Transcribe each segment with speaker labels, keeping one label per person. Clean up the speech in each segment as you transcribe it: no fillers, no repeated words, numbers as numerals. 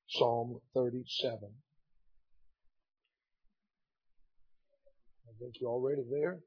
Speaker 1: Psalm 37. I think you're already there.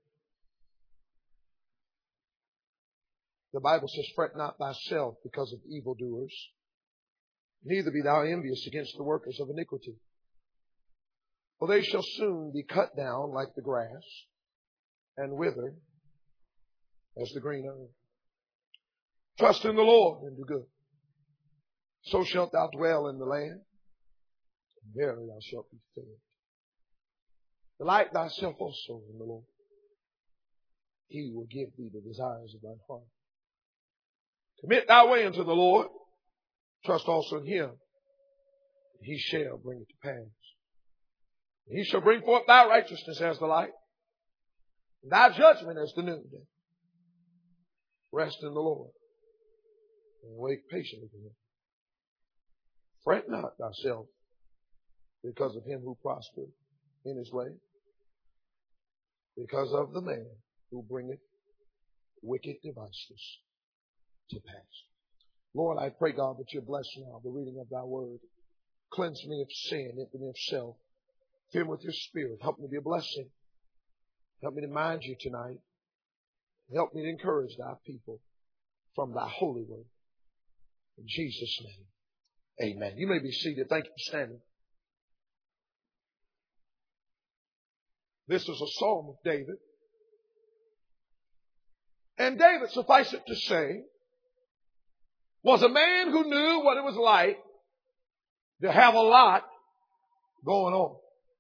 Speaker 1: The Bible says, fret not thyself because of evildoers, neither be thou envious against the workers of iniquity. For they shall soon be cut down like the grass, and wither as the green herb. Trust in the Lord and do good. So shalt thou dwell in the land, and verily thou shalt be fed. Delight thyself also in the Lord. He will give thee the desires of thine heart. Commit thy way unto the Lord. Trust also in Him. And He shall bring it to pass. And He shall bring forth thy righteousness as the light, and thy judgment as the noonday. Rest in the Lord, and wait patiently for Him. Fret not thyself because of him who prospered in his way, because of the man who bringeth wicked devices to pass. Lord, I pray, God, that you bless now the reading of thy word. Cleanse me of sin, empty me of self. Fill me with your spirit. Help me to be a blessing. Help me to mind you tonight. Help me to encourage thy people from thy holy word. In Jesus' name, amen. You may be seated. Thank you for standing. This is a psalm of David. And David, suffice it to say, was a man who knew what it was like to have a lot going on.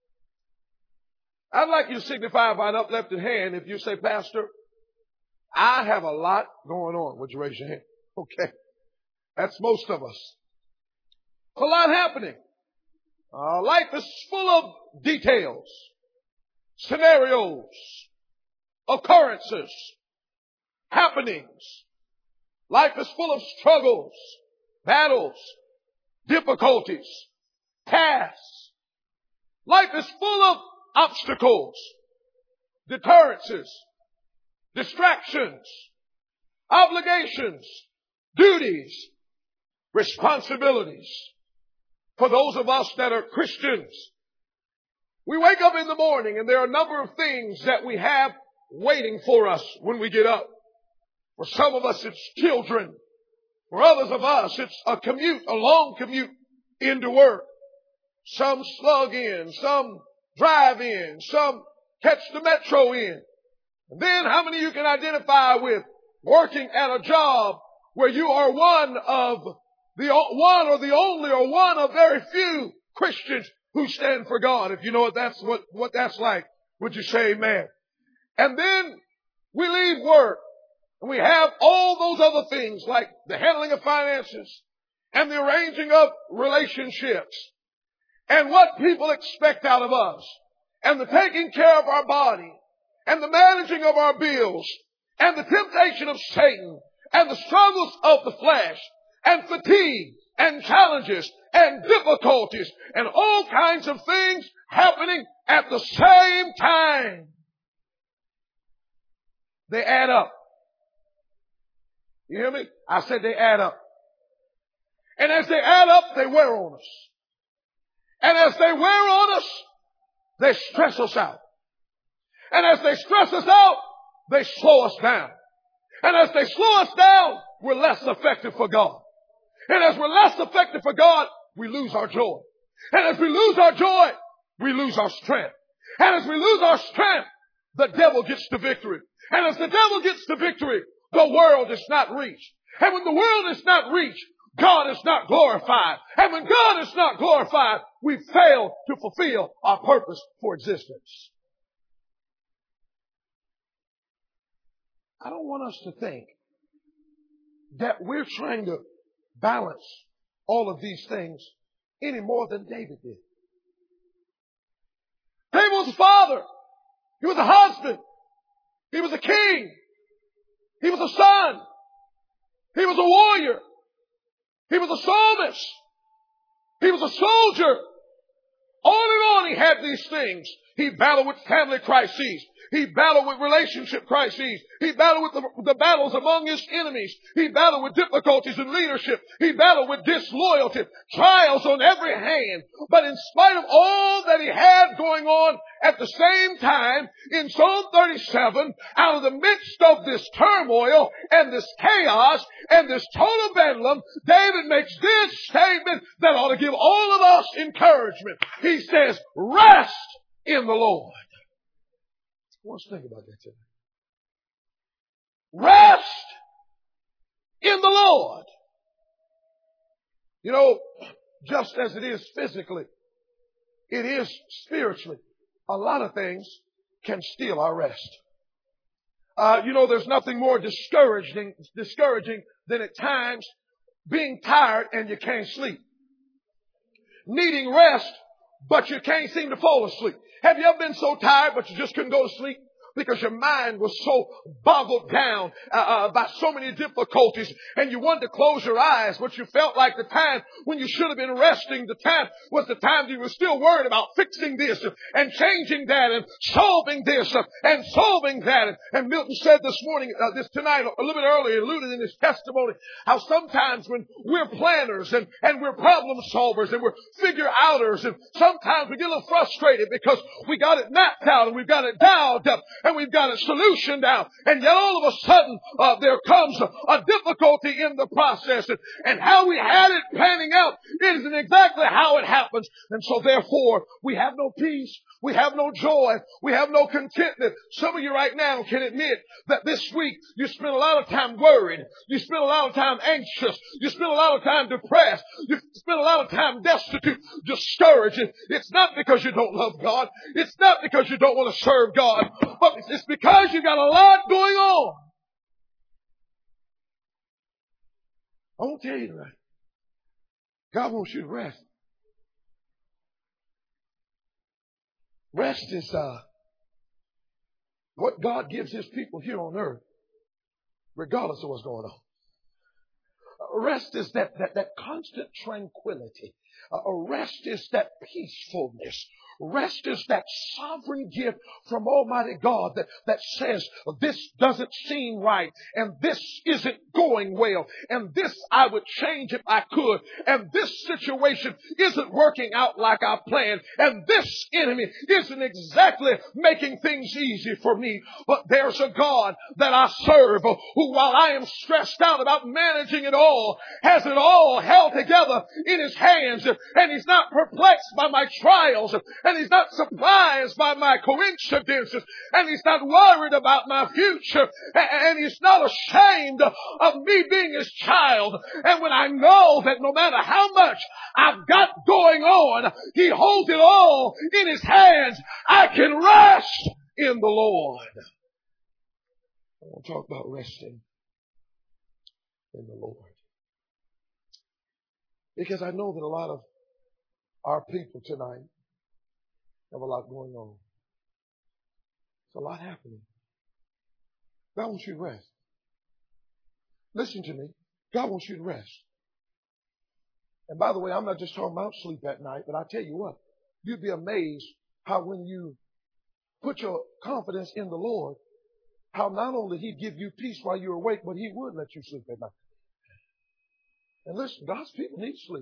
Speaker 1: I'd like you to signify by an uplifted hand if you say, Pastor, I have a lot going on. Would you raise your hand? Okay. That's most of us. A lot happening. Life is full of details, scenarios, occurrences, happenings. Life is full of struggles, battles, difficulties, tasks. Life is full of obstacles, deterrences, distractions, obligations, duties, responsibilities. For those of us that are Christians, we wake up in the morning and there are a number of things that we have waiting for us when we get up. For some of us, it's children. For others of us, it's a commute, a long commute into work. Some slug in, some drive in, some catch the metro in. And then how many of you can identify with working at a job where you are one or the only or one of very few Christians who stand for God? If you know what that's like, would you say amen? And then we leave work and we have all those other things like the handling of finances and the arranging of relationships and what people expect out of us and the taking care of our body and the managing of our bills and the temptation of Satan and the struggles of the flesh and fatigue and challenges and difficulties and all kinds of things happening at the same time. They add up. You hear me? I said they add up. And as they add up, they wear on us. And as they wear on us, they stress us out. And as they stress us out, they slow us down. And as they slow us down, we're less effective for God. And as we're less effective for God, we lose our joy. And as we lose our joy, we lose our strength. And as we lose our strength, the devil gets the victory. And as the devil gets the victory, the world is not reached. And when the world is not reached, God is not glorified. And when God is not glorified, we fail to fulfill our purpose for existence. I don't want us to think that we're trying to balance all of these things any more than David did. David was a father. He was a husband. He was a king. He was a son. He was a warrior. He was a psalmist. He was a soldier. On and on he had these things. He battled with family crises. He battled with relationship crises. He battled with the battles among his enemies. He battled with difficulties in leadership. He battled with disloyalty, trials on every hand. But in spite of all that he had going on at the same time, in Psalm 37, out of the midst of this turmoil and this chaos and this total bedlam, David makes this statement that ought to give all of us encouragement. He says, rest in the Lord. I want us to think about that today. Rest in the Lord. You know, just as it is physically, it is spiritually. A lot of things can steal our rest. You know, there's nothing more discouraging than at times being tired and you can't sleep. Needing rest, but you can't seem to fall asleep. Have you ever been so tired but you just couldn't go to sleep? Because your mind was so boggled down by so many difficulties, and you wanted to close your eyes, but you felt like the time when you should have been resting, the time was the time you were still worried about fixing this and changing that and solving this and solving that. And Milton said this morning, tonight, a little bit earlier, alluded in his testimony, how sometimes when we're planners and we're problem solvers and we're figure outers, and sometimes we get a little frustrated because we got it mapped out and we've got it dialed up. And we've got a solution now. And yet all of a sudden, there comes a difficulty in the process. And how we had it panning out isn't exactly how it happens. And so therefore, we have no peace. We have no joy. We have no contentment. Some of you right now can admit that this week you spent a lot of time worried. You spent a lot of time anxious. You spent a lot of time depressed. You spent a lot of time destitute, discouraged. It's not because you don't love God. It's not because you don't want to serve God. But it's because you got a lot going on. I won't tell you tonight. God wants you to rest. Rest is what God gives His people here on earth, regardless of what's going on. Rest is that constant tranquility. Rest is that peacefulness. Rest is that sovereign gift from Almighty God that says this doesn't seem right and this isn't going well and this I would change if I could and this situation isn't working out like I planned and this enemy isn't exactly making things easy for me. But there's a God that I serve who, while I am stressed out about managing it all, has it all held together in His hands, and He's not perplexed by my trials, and He's not surprised by my coincidences, and He's not worried about my future, and He's not ashamed of me being His child. And when I know that no matter how much I've got going on, He holds it all in His hands, I can rest in the Lord. I want to talk about resting in the Lord, because I know that a lot of our people tonight have a lot going on. There's a lot happening. God wants you to rest. Listen to me. God wants you to rest. And by the way, I'm not just talking about sleep at night, but I tell you what, you'd be amazed how when you put your confidence in the Lord, how not only He'd give you peace while you're awake, but He would let you sleep at night. And listen, God's people need sleep.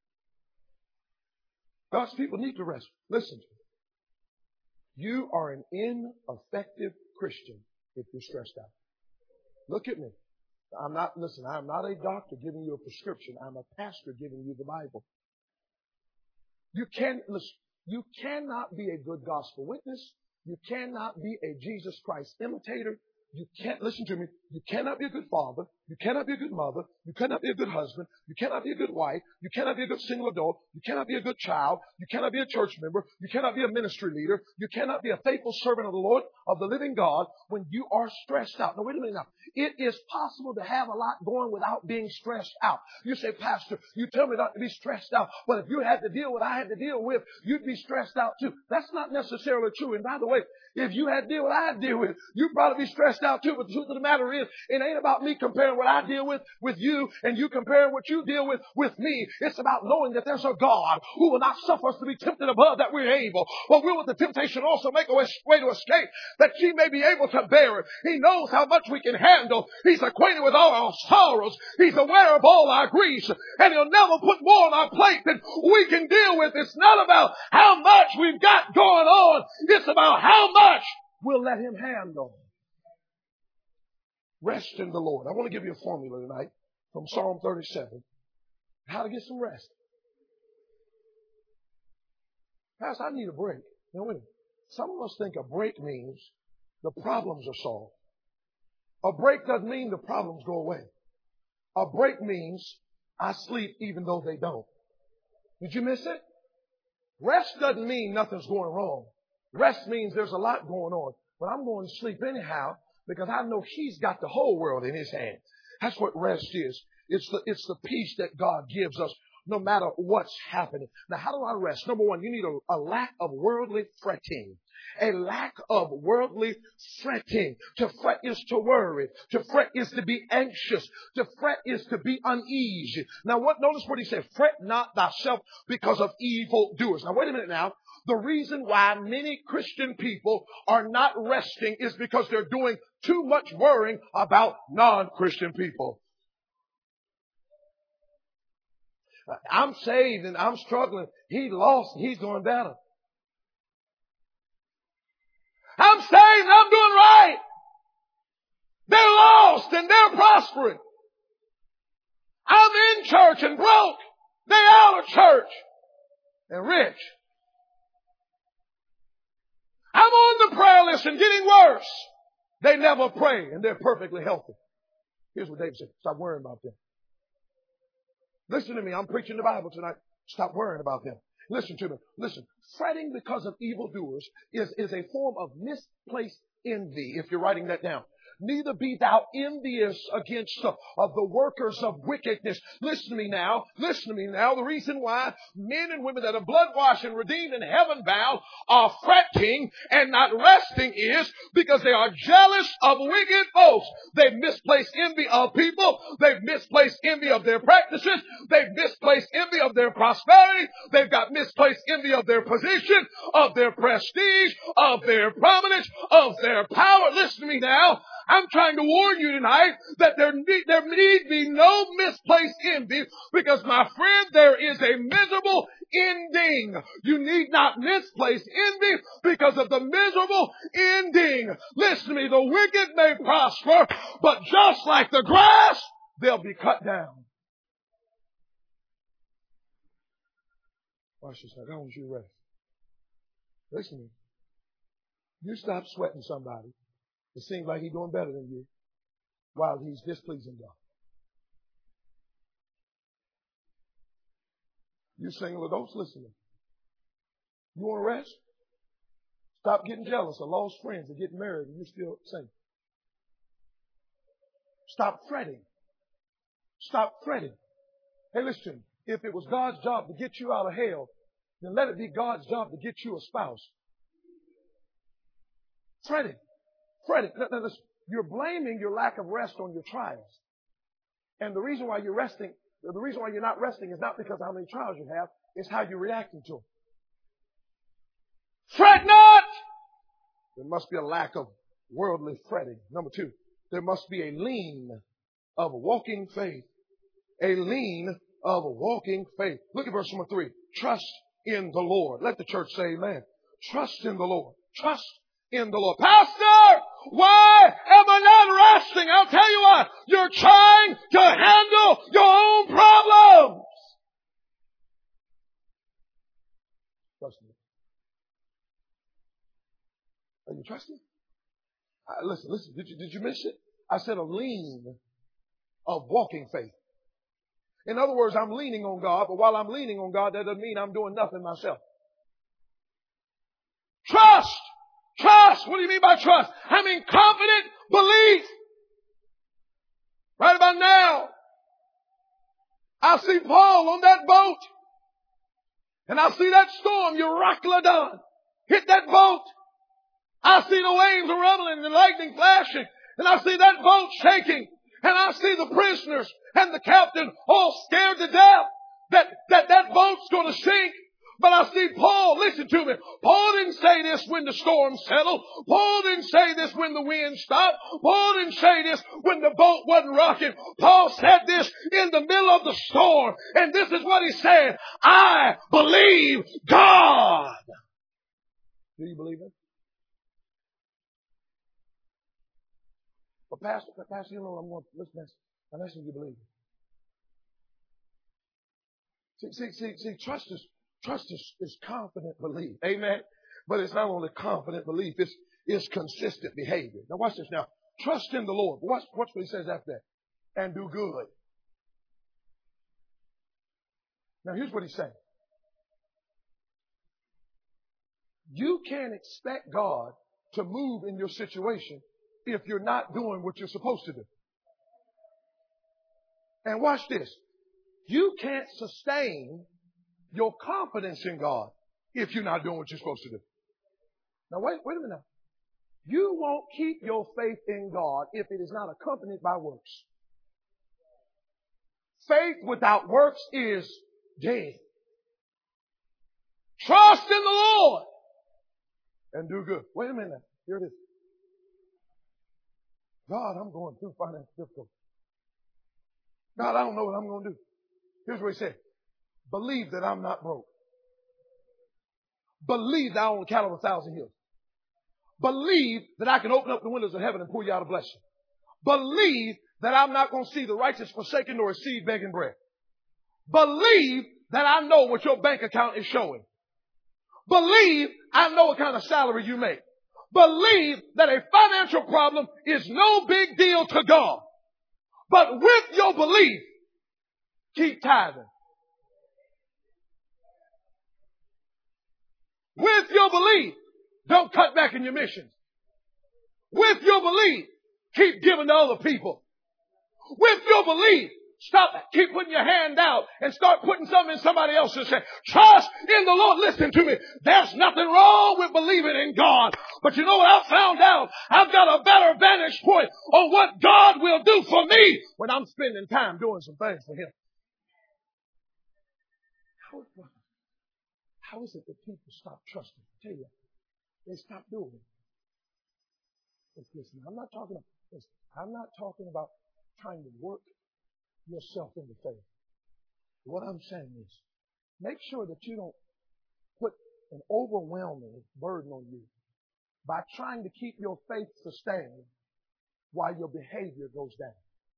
Speaker 1: God's people need to rest. Listen to me. You are an ineffective Christian if you're stressed out. Look at me. I'm not a doctor giving you a prescription. I'm a pastor giving you the Bible. You cannot be a good gospel witness. You cannot be a Jesus Christ imitator. You can't, listen to me, you cannot be a good father. You cannot be a good mother. You cannot be a good husband. You cannot be a good wife. You cannot be a good single adult. You cannot be a good child. You cannot be a church member. You cannot be a ministry leader. You cannot be a faithful servant of the Lord, of the living God, when you are stressed out. Now, wait a minute now. It is possible to have a lot going without being stressed out. You say, Pastor, you tell me not to be stressed out, but if you had to deal with what I had to deal with, you'd be stressed out too. That's not necessarily true. And by the way, if you had to deal with what I had to deal with, you'd probably be stressed out too. But the truth of the matter is, it ain't about me comparing what I deal with you and you comparing what you deal with me. It's about knowing that there's a God who will not suffer us to be tempted above that we're able, but will with the temptation also make a way to escape, that she may be able to bear it. He knows how much we can handle. He's acquainted with all our sorrows. He's aware of all our griefs, and He'll never put more on our plate than we can deal with. It's not about how much we've got going on. It's about how much we'll let Him handle. Rest in the Lord. I want to give you a formula tonight from Psalm 37. How to get some rest. Pastor, I need a break. Now, wait a minute. Some of us think a break means the problems are solved. A break doesn't mean the problems go away. A break means I sleep even though they don't. Did you miss it? Rest doesn't mean nothing's going wrong. Rest means there's a lot going on. But I'm going to sleep anyhow because I know He's got the whole world in His hands. That's what rest is. It's the peace that God gives us no matter what's happening. Now, how do I rest? Number one, you need a lack of worldly fretting. A lack of worldly fretting. To fret is to worry. To fret is to be anxious. To fret is to be uneasy. Now, notice what He said. Fret not thyself because of evil doers. Now, wait a minute now. The reason why many Christian people are not resting is because they're doing too much worrying about non-Christian people. I'm saved and I'm struggling. He lost and he's doing better. I'm saved and I'm doing right. They're lost and they're prospering. I'm in church and broke. They're out of church and rich. I'm on the prayer list and getting worse. They never pray and they're perfectly healthy. Here's what David said. Stop worrying about them. Listen to me. I'm preaching the Bible tonight. Stop worrying about them. Listen to me. Listen. Fretting because of evildoers is a form of misplaced envy, if you're writing that down. Neither be thou envious against the workers of wickedness. Listen to me now. Listen to me now. The reason why men and women that are blood washed and redeemed and heaven bound are fretting and not resting is because they are jealous of wicked folks. They've misplaced envy of people. They've misplaced envy of their practices. They've misplaced envy of their prosperity. They've got misplaced envy of their position, of their prestige, of their prominence, of their power. Listen to me now. I'm trying to warn you tonight that there need be no misplaced envy because, my friend, there is a miserable ending. You need not misplace envy because of the miserable ending. Listen to me. The wicked may prosper, but just like the grass, they'll be cut down. Watch this. I want you to rest. Listen to me. You stop sweating somebody. It seems like he's doing better than you while he's displeasing God. You single adults, listen to me. You want to rest? Stop getting jealous of lost friends that get married and you're still single. Stop fretting. Stop fretting. Hey, listen, if it was God's job to get you out of hell, then let it be God's job to get you a spouse. Fretting. Fretting. Now, listen, you're blaming your lack of rest on your trials. And the reason why you're not resting is not because of how many trials you have, it's how you're reacting to them. Fret not! There must be a lack of worldly fretting. Number two, there must be a lean of walking faith. A lean of walking faith. Look at verse number 3. Trust in the Lord. Let the church say amen. Trust in the Lord. Trust in the Lord. Pastor, why am I not resting? I'll tell you why. You're trying to handle your own problems. Trust me. Are you trusting? Listen. Did you miss it? I said a lean of walking faith. In other words, I'm leaning on God, but while I'm leaning on God, that doesn't mean I'm doing nothing myself. Trust. Trust. What do you mean by trust? I mean confident belief. Right about now, I see Paul on that boat. And I see that storm, Euroclydon, hit that boat. I see the waves rumbling and the lightning flashing. And I see that boat shaking. And I see the prisoners and the captain all scared to death that boat's going to sink. But I see Paul, listen to me. Paul didn't say this when the storm settled. Paul didn't say this when the wind stopped. Paul didn't say this when the boat wasn't rocking. Paul said this in the middle of the storm. And this is what he said. I believe God. Do you believe it? But Pastor, you know what I'm going to listen to. I'm asking you to believe it. See, trust is confident belief. Amen. But it's not only confident belief, it's consistent behavior. Now watch this now. Trust in the Lord. Watch what he says after that. And do good. Now here's what he's saying. You can't expect God to move in your situation if you're not doing what you're supposed to do. And watch this. You can't sustain your confidence in God if you're not doing what you're supposed to do. Now wait a minute now. You won't keep your faith in God if it is not accompanied by works. Faith without works is dead. Trust in the Lord and do good. Wait a minute now. Here it is. God, I'm going through financial difficulty. God, I don't know what I'm going to do. Here's what he said. Believe that I'm not broke. Believe that I own cattle of 1,000 hills. Believe that I can open up the windows of heaven and pour you out a blessing. Believe that I'm not going to see the righteous forsaken nor a seed begging bread. Believe that I know what your bank account is showing. Believe I know what kind of salary you make. Believe that a financial problem is no big deal to God. But with your belief, keep tithing. With your belief, don't cut back in your missions. With your belief, keep giving to other people. With your belief, keep putting your hand out and start putting something in somebody else's hand. Trust in the Lord. Listen to me. There's nothing wrong with believing in God. But you know what I found out? I've got a better vantage point on what God will do for me when I'm spending time doing some things for Him. How is it that people stop trusting? I tell you, they stop doing it. Listen, I'm not talking about trying to work yourself into faith. What I'm saying is, make sure that you don't put an overwhelming burden on you by trying to keep your faith sustained while your behavior goes down.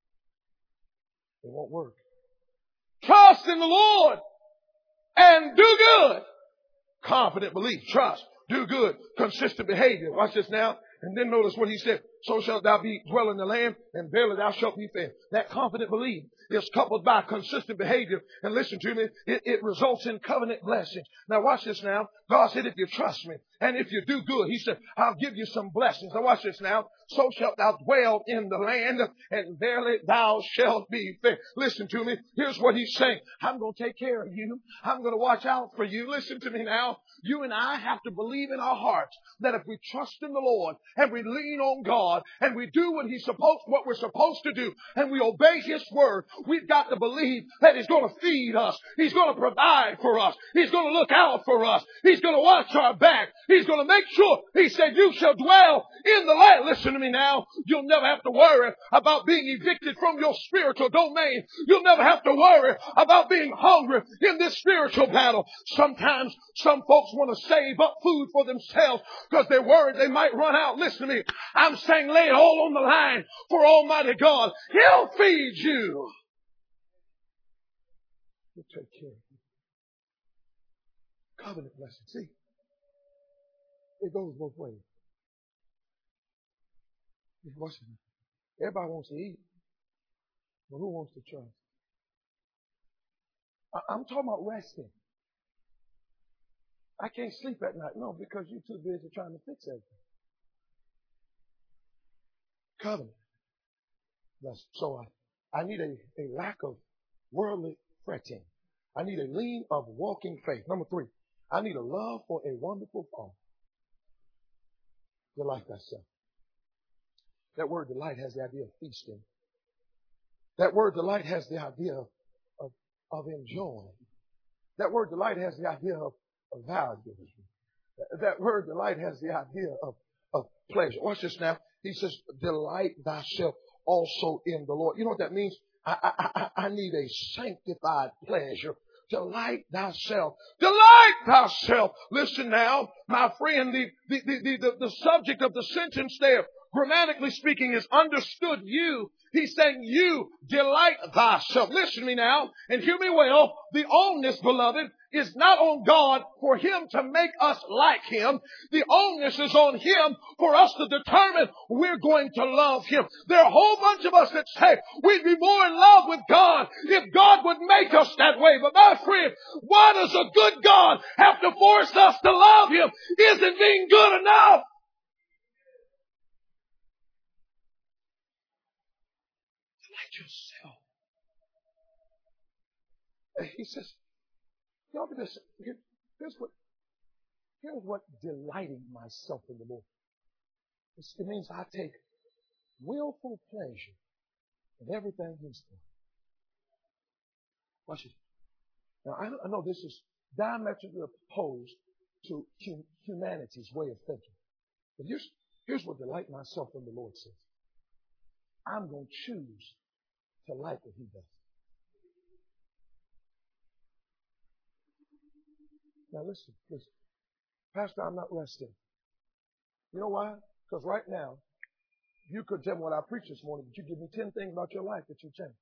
Speaker 1: It won't work. Trust in the Lord and do good. Confident belief, trust, do good, consistent behavior. Watch this now. And then notice what he said. So shalt thou be dwell in the land, and verily thou shalt be fed. That confident belief is coupled by consistent behavior. And listen to me, it results in covenant blessings. Now watch this now. God said, if you trust me, and if you do good, He said, I'll give you some blessings. Now watch this now. So shalt thou dwell in the land, and verily thou shalt be fed. Listen to me. Here's what He's saying. I'm going to take care of you. I'm going to watch out for you. Listen to me now. You and I have to believe in our hearts that if we trust in the Lord and we lean on God and we do what we're supposed to do and we obey His word, we've got to believe that He's going to feed us. He's going to provide for us. He's going to look out for us. He's going to watch our back. He's going to make sure. He said, you shall dwell in the land. Listen to me now. You'll never have to worry about being evicted from your spiritual domain. You'll never have to worry about being hungry in this spiritual battle. Sometimes some folks want to save up food for themselves because they're worried they might run out. Listen to me. I'm saying lay it all on the line for Almighty God. He'll feed you. He'll take care of you. Covenant blessing. See, it goes both ways. Everybody wants to eat, but who wants to trust? I'm talking about resting. I can't sleep at night. No, because you're too busy trying to fix everything. Covenant. So I need a lack of worldly fretting. I need a lean of walking faith. Number 3, I need a love for a wonderful Father. Delight thyself. That word delight has the idea of feasting. That word delight has the idea of enjoying. That word delight has the idea of value. That word delight has the idea of pleasure. Watch this now. He says, delight thyself also in the Lord. You know what that means? I need a sanctified pleasure. Delight thyself. Delight thyself. Listen now, my friend, the subject of the sentence there, grammatically speaking, is understood you. He's saying you delight thyself. Listen to me now and hear me well. The onus, beloved, is not on God for Him to make us like Him. The onus is on Him for us to determine we're going to love Him. There are a whole bunch of us that say we'd be more in love with God if God would make us that way. But my friend, why does a good God have to force us to love Him? Isn't being good enough? Delight yourself. He says, y'all can just, here's what delighting myself in the Lord. It means I take willful pleasure in everything He's doing. Watch it. Now, I know this is diametrically opposed to humanity's way of thinking. But here's what delight myself in the Lord says. I'm going to choose to like what He does. Now listen. Pastor, I'm not resting. You know why? Because right now, you could tell me what I preached this morning, but you give me 10 things about your life that you change.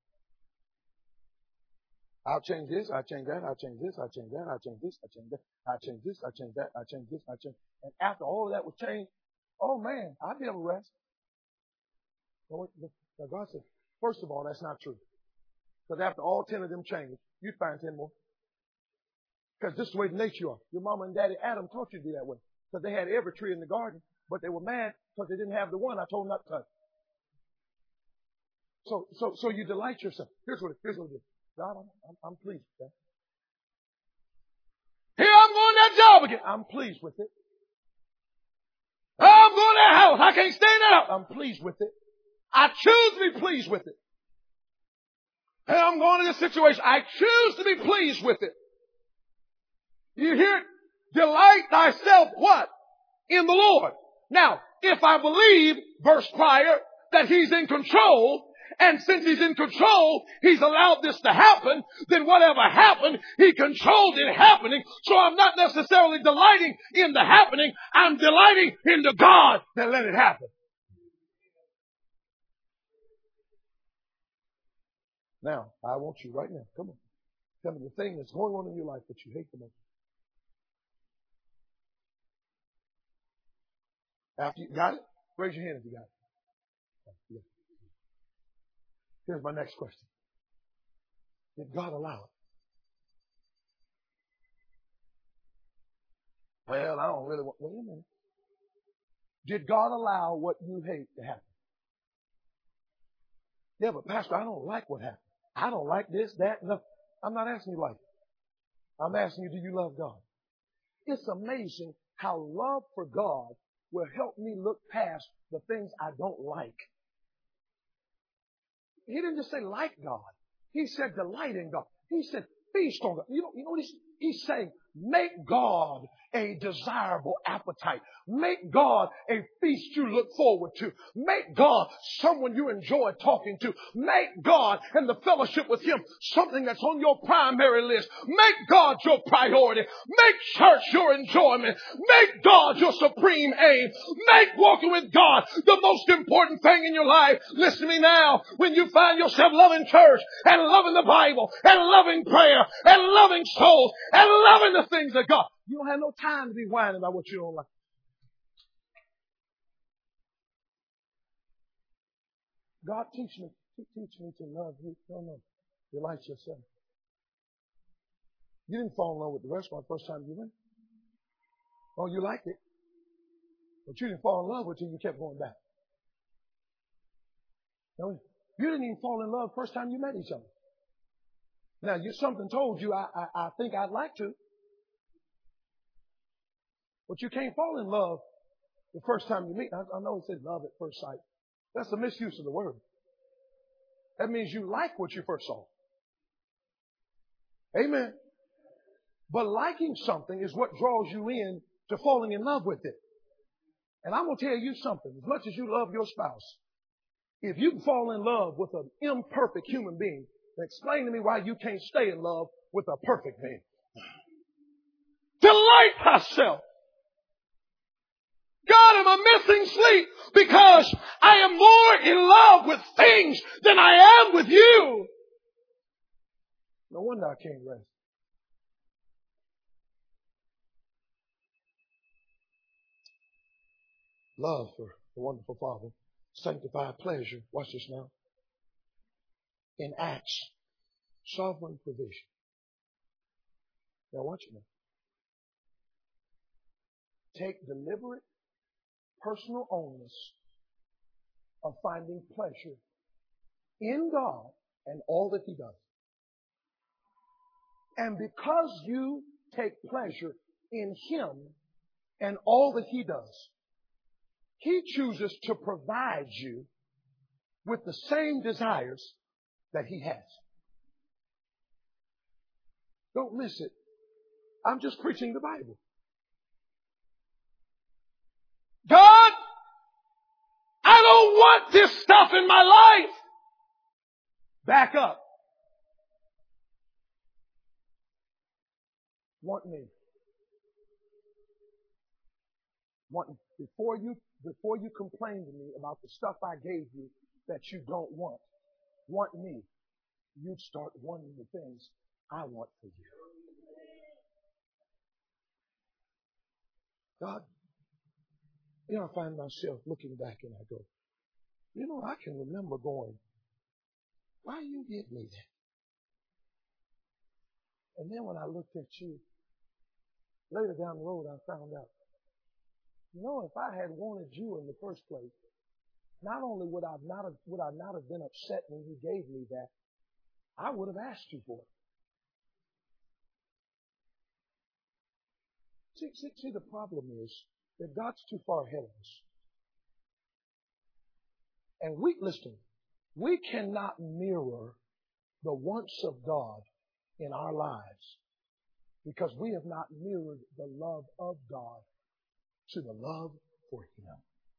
Speaker 1: I'll change this, I'll change that, I'll change this, I'll change that, I'll change this, I'll change that, I'll change this, I'll change that, I'll change this, I'll change. And after all of that was changed, oh man, I'd be able to rest. Now God said, first of all, that's not true. Because after all 10 of them changed, you'd find 10 more. Because this is the way nature are. Your mama and daddy Adam taught you to be that way. Because they had every tree in the garden, but they were mad because they didn't have the one I told them not to touch. So you delight yourself. Here's what it is. God, I'm pleased with that. Here I'm going to that job again. I'm pleased with it. I'm going to that house. I can't stay in that house. I'm pleased with it. I choose to be pleased with it. Hey, I'm going to this situation. I choose to be pleased with it. You hear it? Delight thyself what? In the Lord. Now, if I believe, verse prior, that He's in control, and since He's in control, He's allowed this to happen, then whatever happened, He controlled it happening. So I'm not necessarily delighting in the happening. I'm delighting in the God that let it happen. Now, I want you right now, come on. Tell me the thing that's going on in your life that you hate the most. After you got it, raise your hand if you got it. Yeah. Here's my next question. Did God allow it? Well, I don't really want... Wait a minute. Did God allow what you hate to happen? Yeah, but Pastor, I don't like what happened. I don't like this, that, no. I'm not asking you like it. I'm asking you, do you love God? It's amazing how love for God will help me look past the things I don't like. He didn't just say like God. He said delight in God. He said feast on God. You know what he's saying? Make God a desirable appetite. Make God a feast you look forward to. Make God someone you enjoy talking to. Make God and the fellowship with Him something that's on your primary list. Make God your priority. Make church your enjoyment. Make God your supreme aim. Make walking with God the most important thing in your life. Listen to me now. When you find yourself loving church and loving the Bible and loving prayer and loving souls and loving the things of God, you don't have no time to be whining about what you don't like. God, teach me to love you. No. Delight yourself. You didn't fall in love with the restaurant the first time you went. Oh, you liked it. But you didn't fall in love with it until you kept going back. No, You didn't even fall in love first time you met each other. Now, something told you, I think I'd like to. But you can't fall in love the first time you meet. I know it says love at first sight. That's a misuse of the word. That means you like what you first saw. Amen. But liking something is what draws you in to falling in love with it. And I'm going to tell you something. As much as you love your spouse, if you can fall in love with an imperfect human being, then explain to me why you can't stay in love with a perfect being. Delight thyself. God, am I missing sleep? Because I am more in love with things than I am with you. No wonder I can't rest. Love for the wonderful Father. Sanctified pleasure. Watch this now. In acts. Sovereign provision. Now watch it now. Take deliberate personal onus of finding pleasure in God and all that He does. And because you take pleasure in Him and all that He does, He chooses to provide you with the same desires that He has. Don't miss it. I'm just preaching the Bible. God, I don't want this stuff in my life. Back up. Want me. Before you complain to me about the stuff I gave you that you don't want me, you'd start wanting the things I want for you. God, I find myself looking back and I go, I can remember going, why you give me that? And then when I looked at you, later down the road I found out, if I had wanted you in the first place, not only would I not have been upset when you gave me that, I would have asked you for it. See, the problem is that God's too far ahead of us. And we cannot mirror the wants of God in our lives because we have not mirrored the love of God to the love for Him.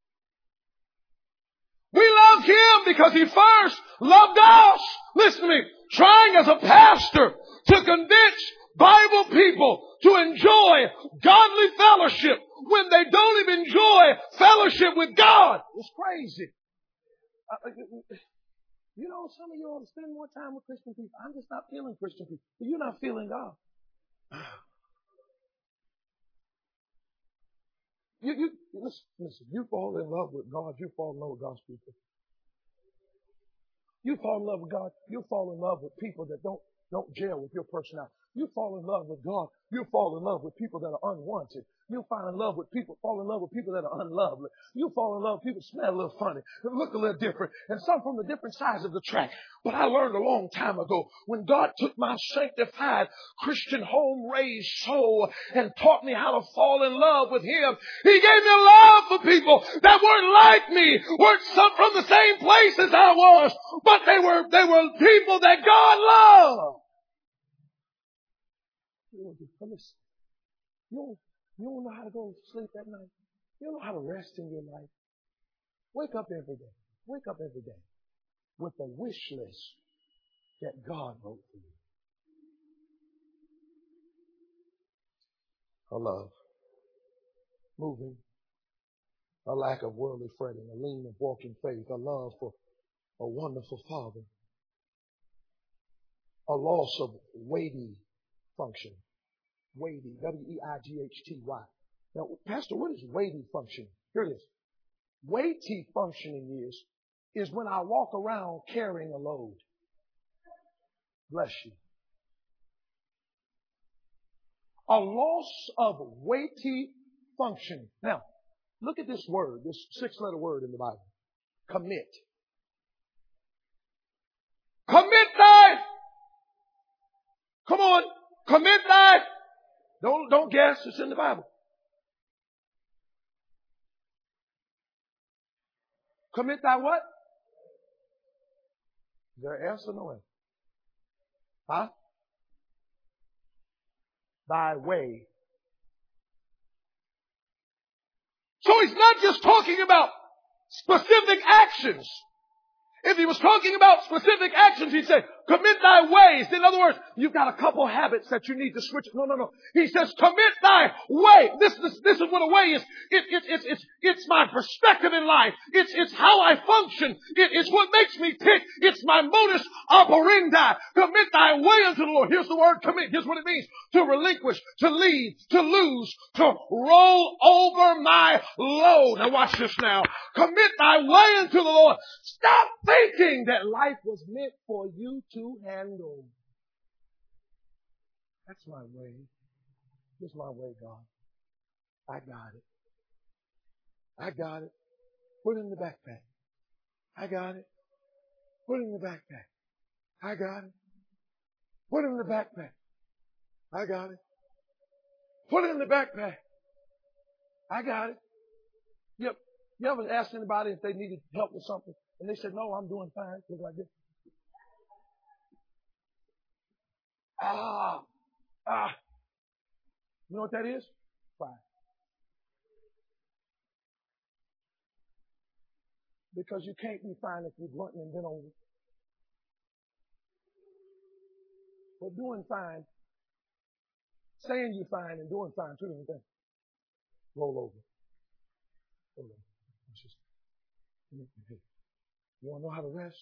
Speaker 1: We love Him because He first loved us. Listen to me. Trying as a pastor to convince Bible people to enjoy godly fellowship when they don't even enjoy fellowship with God. It's crazy. Some of you ought to spend more time with Christian people. I'm just not feeling Christian people. But you're not feeling God. Listen, you fall in love with God, you fall in love with God's people. You fall in love with God, you fall in love with people that don't gel with your personality. You fall in love with God, you fall in love with people that are unwanted. You fall in love with people that are unlovely. You fall in love with people that smell a little funny, that look a little different, and some from the different sides of the track. But I learned a long time ago when God took my sanctified Christian home-raised soul and taught me how to fall in love with Him. He gave me a love for people that weren't like me, weren't some from the same place as I was, but they were people that God loved. You don't know how to go to sleep at night. You don't know how to rest in your life. Wake up every day. Wake up every day with a wish list that God wrote for you. A love, moving, a lack of worldly fretting, a lean of walking faith, a love for a wonderful Father, a loss of weighty function. Weighty, W-E-I-G-H-T-Y. Now, Pastor, what is weighty functioning? Here it is. Weighty functioning is when I walk around carrying a load. Bless you. A loss of weighty functioning. Now, look at this word, this 6-letter word in the Bible. Commit. Commit thy. Come on. Commit thy. Don't guess. It's in the Bible. Commit thy what? Is there an S or no S? Huh? Thy way. So he's not just talking about specific actions. If he was talking about specific actions, he'd say, commit thy ways. In other words, you've got a couple habits that you need to switch. No. He says, commit thy way. This is what a way is. It's my perspective in life. It's how I function. It's what makes me tick. It's my modus operandi. Commit thy way unto the Lord. Here's the word commit. Here's what it means. To relinquish, to leave, to lose, to roll over my load. Now watch this now. Commit thy way unto the Lord. Stop thinking that life was meant for you to handle. That's my way. Here's my way, God. I got it. I got it. Put it in the backpack. I got it. Put it in the backpack. I got it. Put it in the backpack. I got it. Put it in the backpack. I got it. Yep. You ever asked anybody if they needed help with something? And they said, no, I'm doing fine. Look like this. You know what that is? Fine. Because you can't be fine if you're grunting and bent over. But doing fine, saying you're fine and doing fine, two different things. Roll over. Roll over. You want to know how to rest?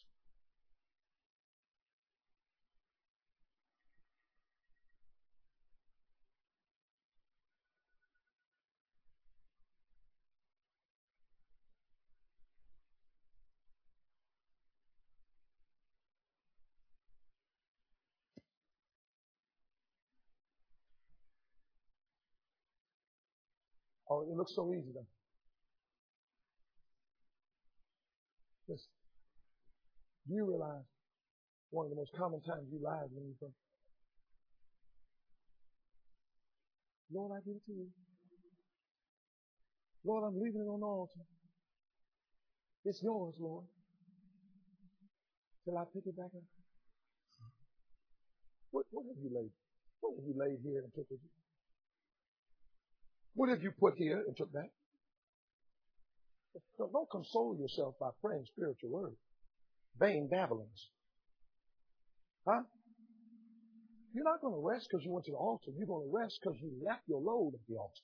Speaker 1: Oh, it looks so easy though. Listen, do you realize one of the most common times you lie is when you pray? Lord, I give it to you. Lord, I'm leaving it on the altar. It's yours, Lord. Till I pick it back up. What have you laid? What have you laid here and took with you? What have you put here and took back? Don't console yourself by praying spiritual words. Vain babblings. Huh? You're not going to rest because you went to the altar. You're going to rest because you left your load at the altar.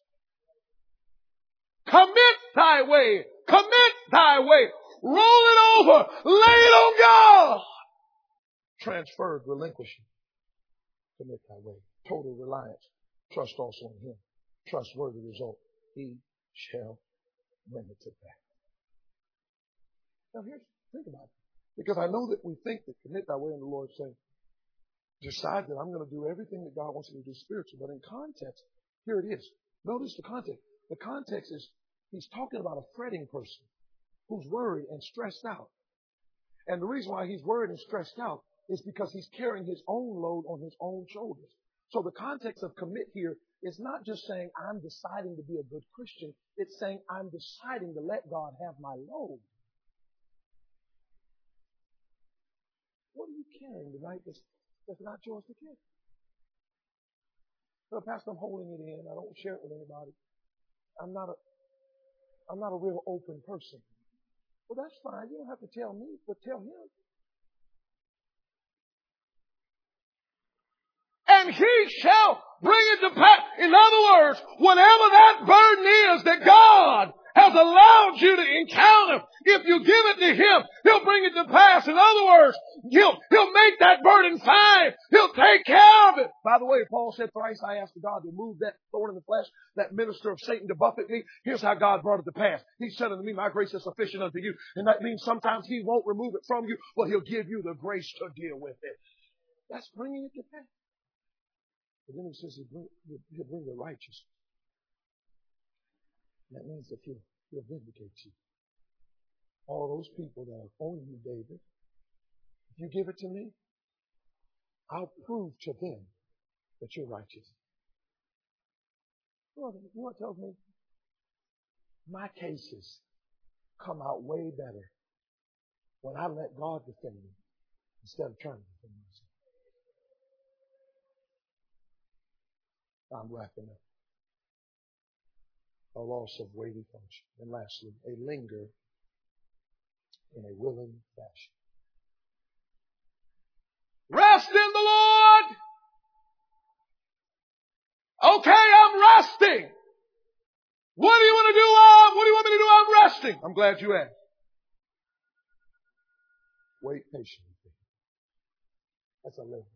Speaker 1: Commit thy way. Commit thy way. Roll it over. Lay it on God. Transferred, relinquishing. Commit thy way. Total reliance. Trust also in Him. Trustworthy result. He shall bring it to pass. Now think about it. Because I know that we think that commit thy way in the Lord saying, decide that I'm going to do everything that God wants me to do spiritually. But in context, here it is. Notice the context. The context is he's talking about a fretting person who's worried and stressed out. And the reason why he's worried and stressed out is because he's carrying his own load on his own shoulders. So the context of commit here is not just saying I'm deciding to be a good Christian. It's saying I'm deciding to let God have my load. What are you carrying tonight that's not yours to carry? So, Pastor, I'm holding it in. I don't share it with anybody. I'm not a real open person. Well, that's fine. You don't have to tell me, but tell him. And he shall bring it to pass. In other words, whatever that burden is that God has allowed you to encounter, if you give it to Him, He'll bring it to pass. In other words, He'll make that burden fine. He'll take care of it. By the way, Paul said, thrice I asked God to remove that thorn in the flesh, that minister of Satan to buffet me. Here's how God brought it to pass. He said unto me, my grace is sufficient unto you. And that means sometimes He won't remove it from you, but He'll give you the grace to deal with it. That's bringing it to pass. But then He says He'll bring the righteous. That means that He'll vindicate you. All those people that are owning you, David, if you give it to me, I'll prove to them that you're righteous. You know what tells me? My cases come out way better when I let God defend me instead of trying to defend myself. I'm wrapping up. A loss of weighty function. And lastly, a linger in a willing fashion. Rest in the Lord! Okay, I'm resting. What do you want to do? What do you want me to do? I'm resting. I'm glad you asked. Wait patiently. That's a linger.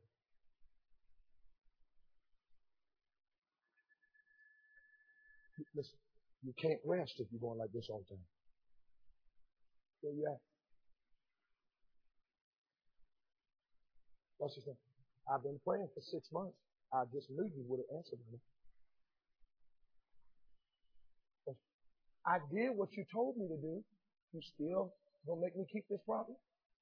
Speaker 1: Listen, you can't rest if you're going like this all the time. Where you at? What's his name? I've been praying for 6 months. I just knew you would have answered me. I did what you told me to do. You still gonna make me keep this problem?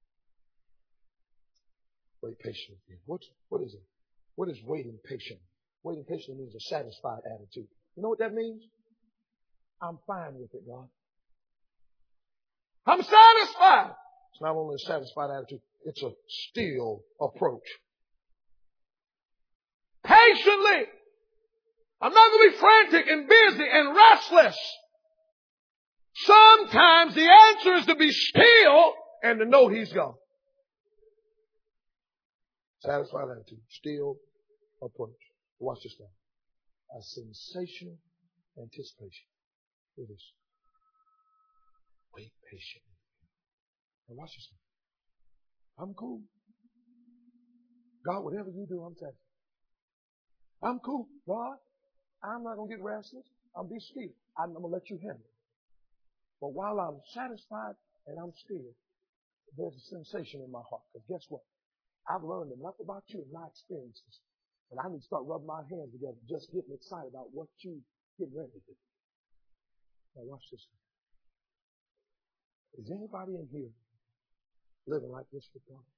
Speaker 1: Wait patiently. What is it? What is waiting patient? Waiting patient means a satisfied attitude. You know what that means? I'm fine with it, God. I'm satisfied. It's not only a satisfied attitude, it's a still approach. Patiently. I'm not going to be frantic and busy and restless. Sometimes the answer is to be still and to know He's God. Satisfied attitude. Still approach. Watch this now. A sensational anticipation. It is. Wait patiently. Now watch this now. I'm cool. God, whatever you do, I'm satisfied. I'm cool. God, I'm not going to get restless. I'll be still. I'm going to let you handle it. But while I'm satisfied and I'm still, there's a sensation in my heart. Because guess what? I've learned enough about you and my experiences. And I need to start rubbing my hands together, just getting excited about what you get ready to do. Now watch this. Is anybody in here living like this with God?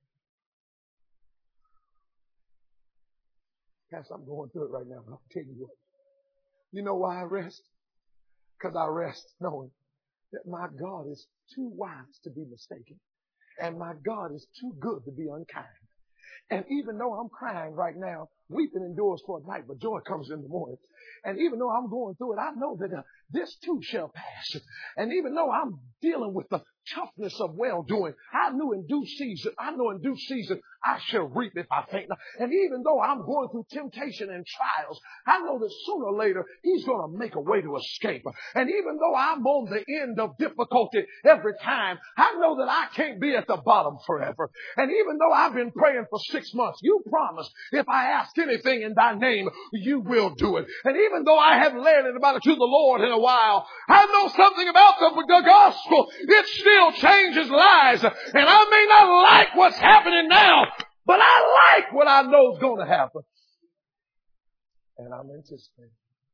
Speaker 1: Pastor, I'm going through it right now, but I'll tell you what. You know why I rest? Because I rest knowing that my God is too wise to be mistaken. And my God is too good to be unkind. And even though I'm crying right now, weeping endures for a night, but joy comes in the morning. And even though I'm going through it, I know that this too shall pass. And even though I'm dealing with the toughness of well-doing, I know in due season I shall reap if I faint not. And even though I'm going through temptation and trials, I know that sooner or later He's going to make a way to escape. And even though I'm on the end of difficulty every time, I know that I can't be at the bottom forever. And even though I've been praying for 6 months, you promised if I ask anything in Thy name, you will do it. And even though I haven't led anybody to the Lord in a while, I know something about the gospel. It still changes lives. And I may not like what's happening now, but I like what I know is going to happen. And I'm anticipating.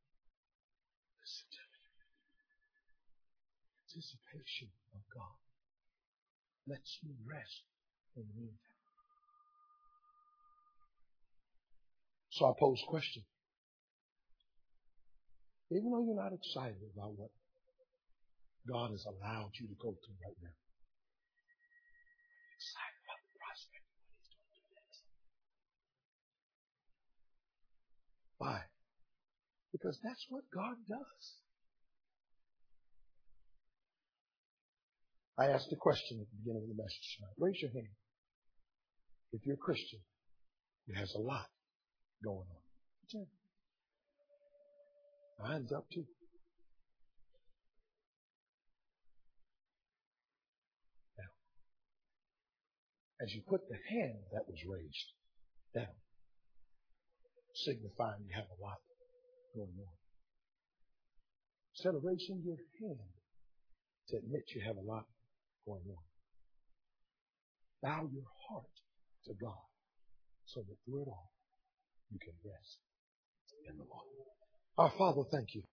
Speaker 1: Anticipation of God lets me rest in the meantime. So I pose a question. Even though you're not excited about what God has allowed you to go through right now, I'm excited about the prospect of what He's going to do next. Why? Because that's what God does. I asked a question at the beginning of the message tonight. Raise your hand. If you're a Christian, it has a lot going on. Mine's up too. Now, as you put the hand that was raised down, signifying you have a lot going on, instead of raising your hand to admit you have a lot going on, bow your heart to God so that through it all you can rest in the Lord. Our Father, thank you.